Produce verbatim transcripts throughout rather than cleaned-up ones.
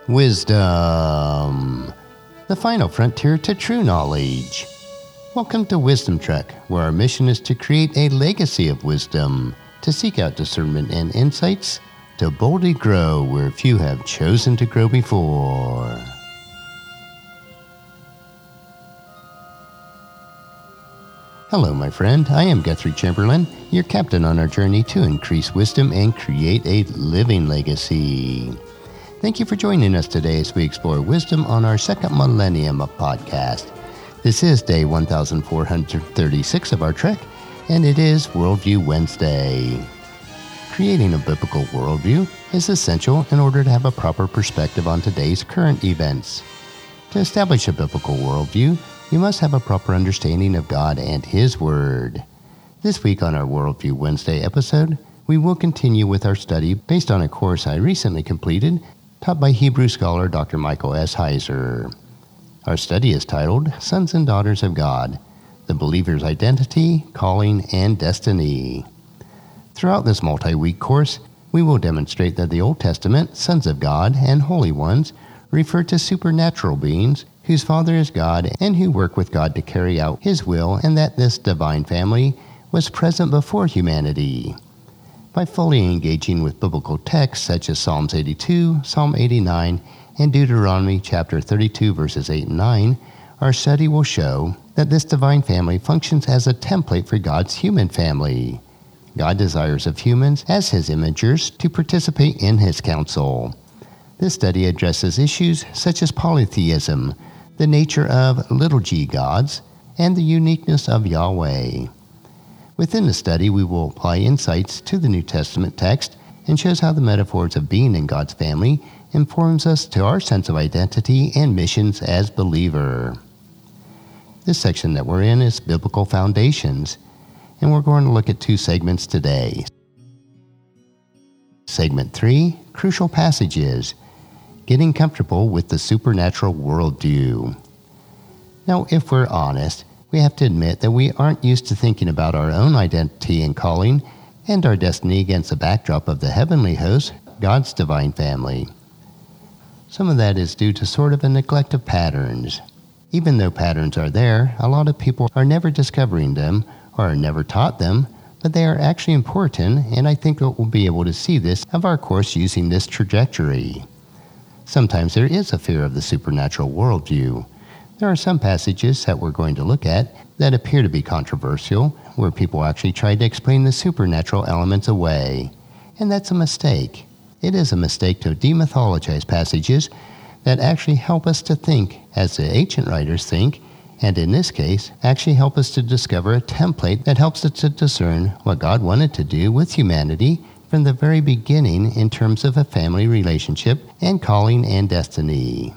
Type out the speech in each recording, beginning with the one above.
Wisdom, the final frontier to true knowledge. Welcome to Wisdom Trek, where our mission is to create a legacy of wisdom, to seek out discernment and insights, to boldly grow where few have chosen to grow before. Hello, my friend. I am Guthrie Chamberlain, your captain on our journey to increase wisdom and create a living legacy. Thank you for joining us today as we explore wisdom on our second millennium of podcast. This is day one thousand four hundred thirty-six of our trek, and it is Worldview Wednesday. Creating a biblical worldview is essential in order to have a proper perspective on today's current events. To establish a biblical worldview, you must have a proper understanding of God and His Word. This week on our Worldview Wednesday episode, we will continue with our study based on a course I recently completed taught by Hebrew scholar Doctor Michael S. Heiser. Our study is titled Sons and Daughters of God, the Believer's Identity, Calling, and Destiny. Throughout this multi-week course, we will demonstrate that the Old Testament sons of God and holy ones refer to supernatural beings whose Father is God and who work with God to carry out His will, and that this divine family was present before humanity. By fully engaging with biblical texts such as Psalms eighty-two, Psalm eighty-nine, and Deuteronomy chapter thirty-two, verses eight and nine, our study will show that this divine family functions as a template for God's human family. God desires of humans as His imagers to participate in His counsel. This study addresses issues such as polytheism, the nature of little g gods, and the uniqueness of Yahweh. Within the study, we will apply insights to the New Testament text and shows how the metaphors of being in God's family informs us to our sense of identity and missions as believer. This section that we're in is Biblical Foundations, and we're going to look at two segments today. Segment three, Crucial Passages, Getting Comfortable with the Supernatural Worldview. Now, if we're honest, we have to admit that we aren't used to thinking about our own identity and calling and our destiny against the backdrop of the heavenly host, God's divine family. Some of that is due to sort of a neglect of patterns. Even though patterns are there, a lot of people are never discovering them or are never taught them, but they are actually important, and I think that we'll be able to see this of our course using this trajectory. Sometimes there is a fear of the supernatural worldview. There are some passages that we're going to look at that appear to be controversial, where people actually try to explain the supernatural elements away. And that's a mistake. It is a mistake to demythologize passages that actually help us to think as the ancient writers think, and in this case, actually help us to discover a template that helps us to discern what God wanted to do with humanity from the very beginning in terms of a family relationship and calling and destiny.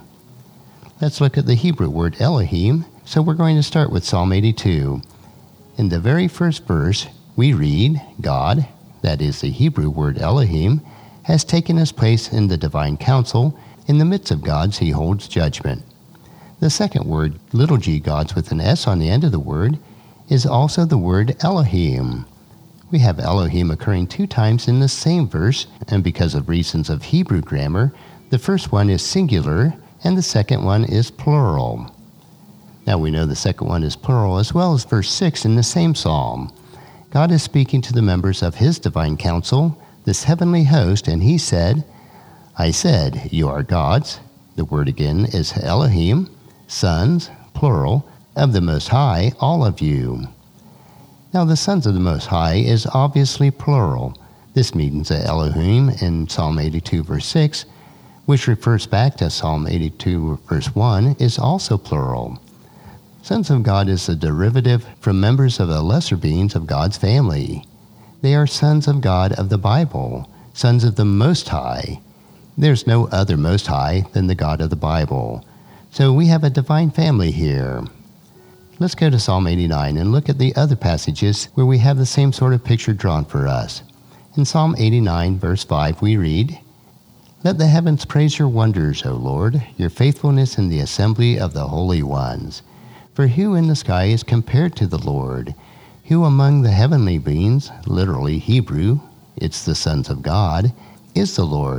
Let's look at the Hebrew word Elohim, so we're going to start with Psalm eighty-two. In the very first verse, we read, God, that is the Hebrew word Elohim, has taken His place in the divine council. In the midst of gods, He holds judgment. The second word, little g gods with an S on the end of the word, is also the word Elohim. We have Elohim occurring two times in the same verse, and because of reasons of Hebrew grammar, the first one is singular, and the second one is plural. Now we know the second one is plural as well as verse six in the same psalm. God is speaking to the members of His divine council, this heavenly host, and He said, I said, you are gods. The word again is Elohim, sons, plural, of the Most High, all of you. Now the sons of the Most High is obviously plural. This means that Elohim in Psalm eighty-two verse six, which refers back to Psalm eighty-two verse one, is also plural. Sons of God is a derivative from members of the lesser beings of God's family. They are sons of God of the Bible, sons of the Most High. There's no other Most High than the God of the Bible. So we have a divine family here. Let's go to Psalm eighty-nine and look at the other passages where we have the same sort of picture drawn for us. In Psalm eighty-nine verse five we read, Let the heavens praise your wonders, O Lord, your faithfulness in the assembly of the holy ones. For who in the sky is compared to the Lord? Who among the heavenly beings, literally Hebrew, it's the sons of God, is the Lord,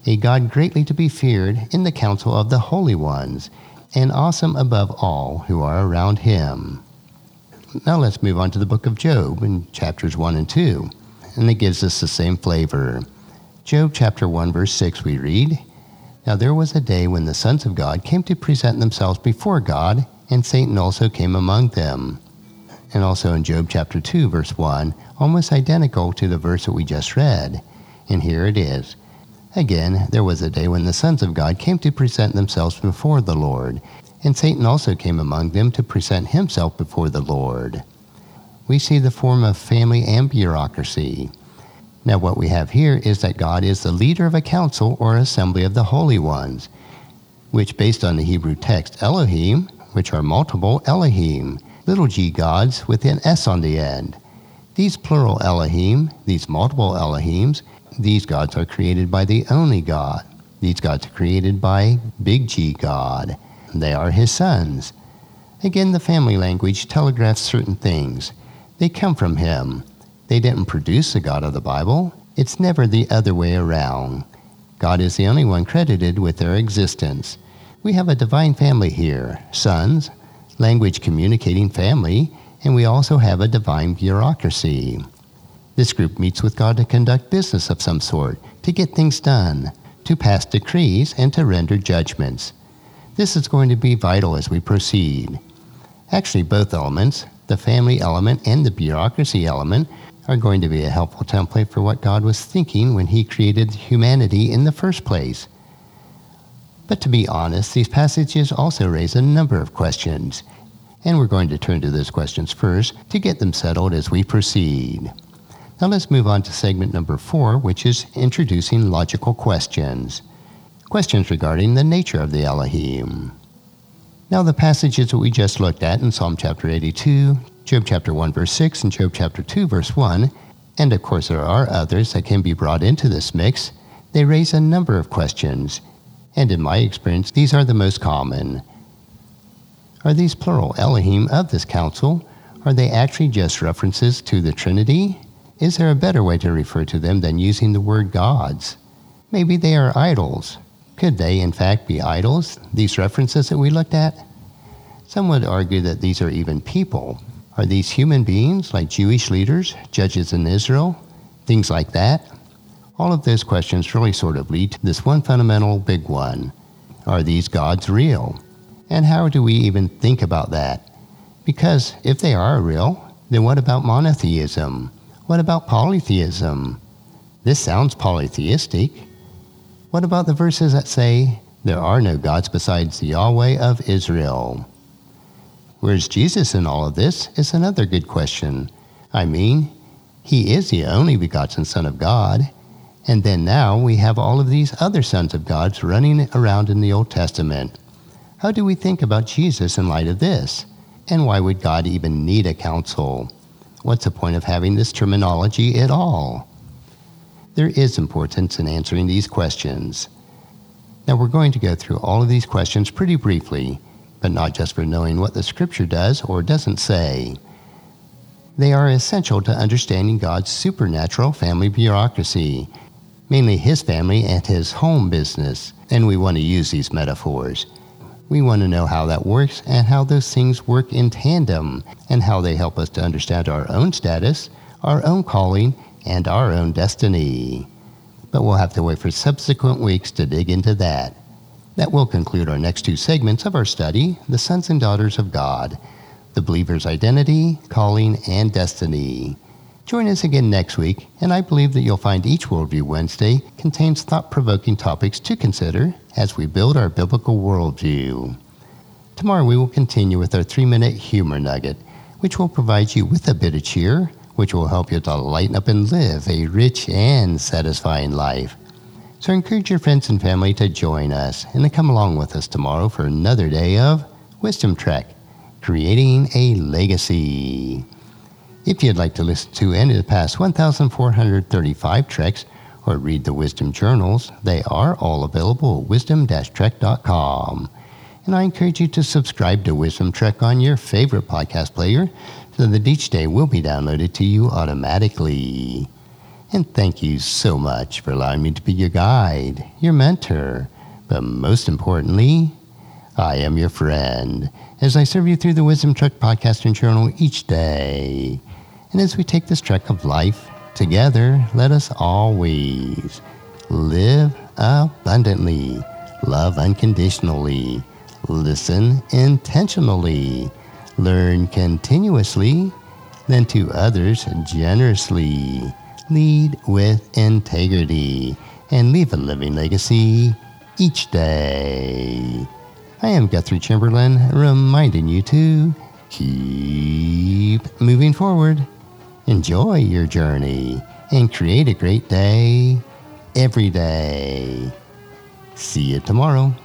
a God greatly to be feared in the council of the holy ones, and awesome above all who are around him. Now let's move on to the book of Job in chapters one and two, and it gives us the same flavor. Job chapter one verse six we read, "Now there was a day when the sons of God came to present themselves before God, and Satan also came among them." And also in Job chapter two verse one, almost identical to the verse that we just read. And here it is. "Again, there was a day when the sons of God came to present themselves before the Lord, and Satan also came among them to present himself before the Lord." We see the form of family and bureaucracy. Now what we have here is that God is the leader of a council or assembly of the holy ones, which based on the Hebrew text Elohim, which are multiple Elohim, little g gods with an S on the end. These plural Elohim, these multiple Elohims, these gods are created by the only God. These gods are created by big G God. They are his sons. Again, the family language telegraphs certain things. They come from him. They didn't produce the God of the Bible. It's never the other way around. God is the only one credited with their existence. We have a divine family here, sons, language communicating family, and we also have a divine bureaucracy. This group meets with God to conduct business of some sort, to get things done, to pass decrees, and to render judgments. This is going to be vital as we proceed. Actually, both elements, the family element and the bureaucracy element, are going to be a helpful template for what God was thinking when he created humanity in the first place. But to be honest, these passages also raise a number of questions, and we're going to turn to those questions first to get them settled as we proceed. Now let's move on to segment number four, which is introducing logical questions. Questions regarding the nature of the Elohim. Now the passages that we just looked at in Psalm chapter eighty-two, Job chapter one verse six, and Job chapter two verse one, and of course there are others that can be brought into this mix, they raise a number of questions, and in my experience these are the most common. Are these plural Elohim of this council? Are they actually just references to the Trinity? Is there a better way to refer to them than using the word gods? Maybe they are idols. Could they, in fact, be idols, these references that we looked at? Some would argue that these are even people. Are these human beings, like Jewish leaders, judges in Israel, things like that? All of those questions really sort of lead to this one fundamental big one. Are these gods real? And how do we even think about that? Because if they are real, then what about monotheism? What about polytheism? This sounds polytheistic. What about the verses that say, there are no gods besides the Yahweh of Israel? Where's Jesus in all of this is another good question. I mean, he is the only begotten Son of God, and then now we have all of these other sons of God running around in the Old Testament. How do we think about Jesus in light of this? And why would God even need a council? What's the point of having this terminology at all? There is importance in answering these questions. Now we're going to go through all of these questions pretty briefly, but not just for knowing what the Scripture does or doesn't say. They are essential to understanding God's supernatural family bureaucracy, mainly his family and his home business, and we want to use these metaphors. We want to know how that works and how those things work in tandem and how they help us to understand our own status, our own calling, and our own destiny. But we'll have to wait for subsequent weeks to dig into that. That will conclude our next two segments of our study, the sons and daughters of God, the believer's identity, calling, and destiny. Join us again next week, and I believe that you'll find each Worldview Wednesday contains thought-provoking topics to consider as we build our biblical worldview. Tomorrow we will continue with our three-minute humor nugget, which will provide you with a bit of cheer, which will help you to lighten up and live a rich and satisfying life. So encourage your friends and family to join us and to come along with us tomorrow for another day of Wisdom Trek, Creating a Legacy. If you'd like to listen to any of the past one thousand four hundred thirty-five treks or read the Wisdom Journals, they are all available at wisdom dash trek dot com. And I encourage you to subscribe to Wisdom Trek on your favorite podcast player so that each day will be downloaded to you automatically. And thank you so much for allowing me to be your guide, your mentor, but most importantly, I am your friend as I serve you through the Wisdom Trek podcast and journal each day. And as we take this trek of life together, let us always live abundantly, love unconditionally, listen intentionally, learn continuously, lend to others generously, lead with integrity, and leave a living legacy each day. I am Guthrie Chamberlain, reminding you to keep moving forward, enjoy your journey, and create a great day every day. See you tomorrow.